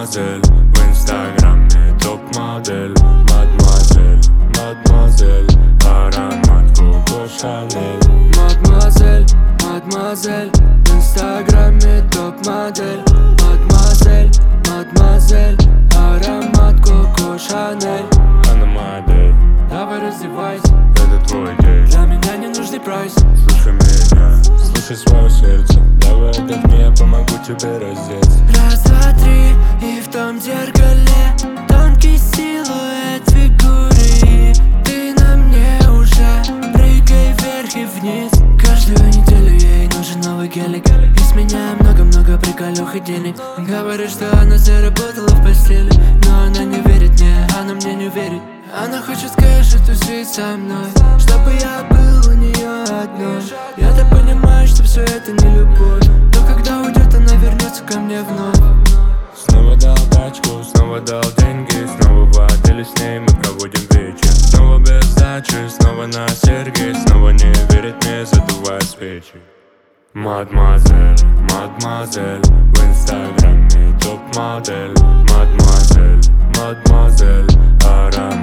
мадмуазель, в инстаграме топ-модель. Мадмуазель, мадмуазель, аромат Коко Шанель. Мадмуазель, мадмуазель, в инстаграме топ-модель. Мадмуазель, мадмуазель, аромат Коко Шанель. Она модель, Давай раздевайся, это твой день. для меня не нужный прайс. Слушай меня, слушай свое сердце. Давай отдохни, я помогу тебе раздеться. Раз, два, три, и в том зеркале тонкий силуэт фигуры. Ты на мне уже, прыгай вверх и вниз. Каждую неделю ей нужен новый гелик. И с меня много-много приколюх и денег. Говорит, что она заработала в постели, но она не верит мне, она мне не верит. Она хочет кэша тусить со мной, чтобы я был у нее одной. Я-то понимаю, что все это не любовь, но когда уйдет, она вернется ко мне вновь. Снова дал тачку, снова дал деньги. Снова в отеле с ней мы проводим вечер. Снова без сдачи, снова на серьги. Снова не верит мне, задувает свечи. Мадмуазель, мадмуазель, в инстаграме топ-модель. Мадмуазель, мадмуазель, аромат